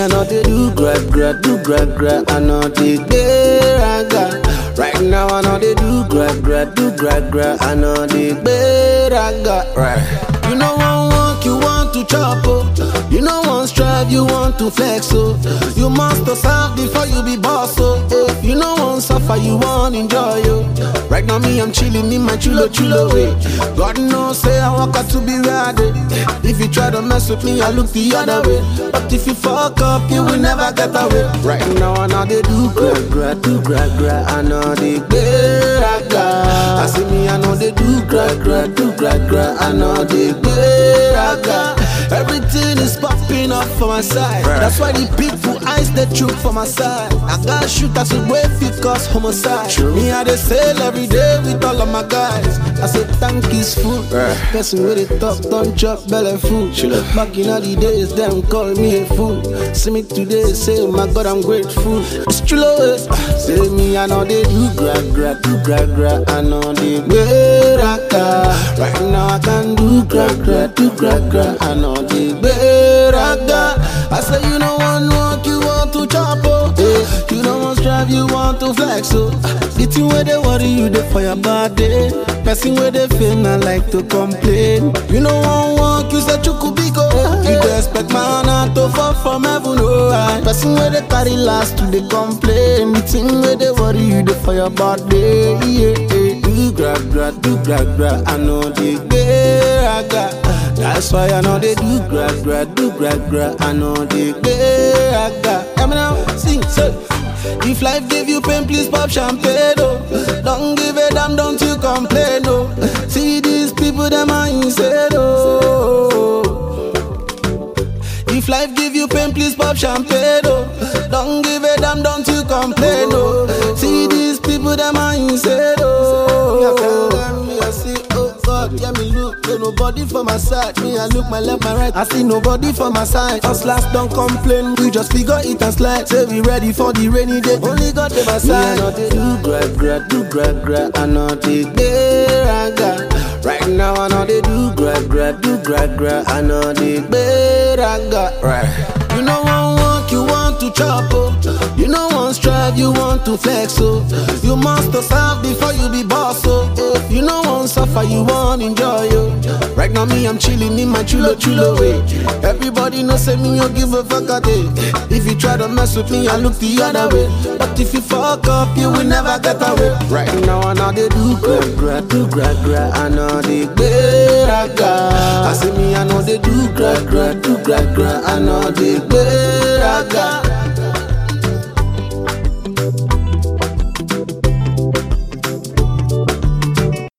I know they do gra gra, do gra gra. I know they beraga. Right now I know they do gra gra, do gra gra. I know they beraga. Right. You know one walk, you want to chop oh. You know one strive, you want to flex oh. You must serve before you be boss oh. You know one suffer, you want enjoy oh. Right now me I'm chilling in my chulo way. God knows say I walk out to be ready. If you try to mess with me, I look the other way. But if you fuck up, you will never get away. Right now I know they do gra gra, do gra gra. I know they beraga. I see me, I know they do gra gra, do gra gra. I know they beraga. Everything is popping up for my side. Right. That's why the people eyes they choke for my side. I got shoot as a way cause homicide. True. Me I they sell every day with all of my guys. I say tank is full. Right. Person with it top don't chop belly food. Back in all the days, them call me a fool. See me today, say oh my God I'm grateful. It's true. Say me I know they do gra gra, do gra gra. I know they beraga. Right now I can do gra gra, do gra gra. I know they beraga. I say you know one walk, you want to chop oh. You know one strive, you want to flex oh. The thing where they worry you, they for your body. Person where they feel I like to complain. You know one walk, you say chukubiko. You dey expect man to fall from heaven oh. Person where they carry last to they complain. The thing where they worry you, they for your body. Do gra gra, do gra gra. I know they beraga. That's why I know they do gra gra, do gra gra. I know they beraga. Come now, sing, say. If life gave you pain, please pop champagne oh. Don't give a damn, don't you complain oh. See these people, them are insane oh. If life give you pain, please pop champagne oh. Don't give a damn, don't you complain oh. See these people, them are insane oh. I see, oh God, yeah me look, no nobody for my side. Me I look my left, my right, I see nobody for my side. Us last don't complain, we just figure it and slide. Say we ready for the rainy day, only God to my side. Me I know they do gra gra, do gra gra. I know they beraga. Right now I know they do gra gra, do gra gra. I know they beraga. Right. You know one walk, you want to chop oh. You know one strive, you want to flex oh. You must serve before you be boss oh. You know one suffer, you want enjoy oh. Right now me I'm chilling in my chulo way. Everybody know say me you give a fuck a day. If you try to mess with me, I look the other way. But if you fuck up, you will never get away. Right now I know they do gra gra, do gra gra. I know they beraga. I see me I know they do gra gra, do gra gra. I know they beraga.